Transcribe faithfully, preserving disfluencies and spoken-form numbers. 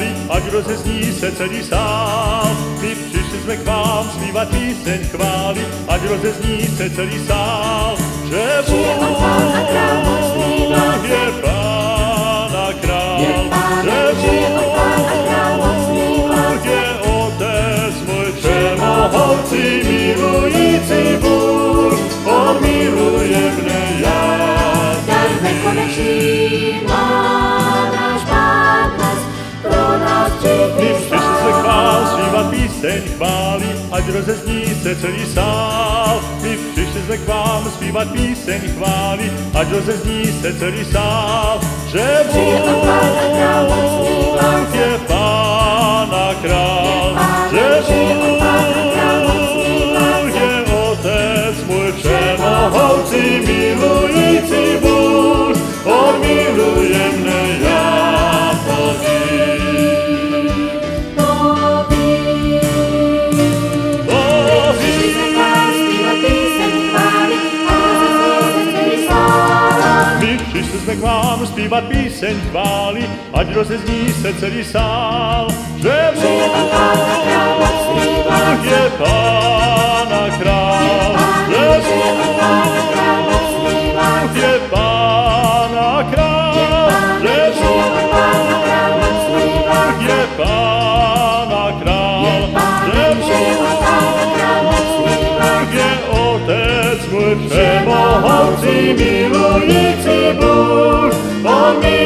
ať rozezní se celý sál. My přišli jsme k vám zpívat píseň chvály, ať rozezní se celý sál. Že Bůh je Pán a Král, že Bůh je Otec můj všemohoucí, milující Bůh, on miluje mne já. Dar nekonečný má náš Pán dnes pro nás přichystá. Přišli jsme k vám zpívat píseň chvály, ať rozezní se celý sál. My přišli jsme k vám zpívat píseň chvály, ať rozezní se celý sál. Že Bůh je Pán a Král, že Bůh je Otec můj všemohoucí, milující Bůh, on miluje mne, já to vím. To ví. Přišli jsme k vám zpívat píseň chvály, ať rozezní se celý sál. My přišli jsme k vám zpívat píseň chvály, ať rozezní se celý sál. Že Bůh je Pán a Král, že Bůh je Pán a Král, že Bůh je Pán a Král, že Bůh je Otec můj všemohoucí, milující Bůh, on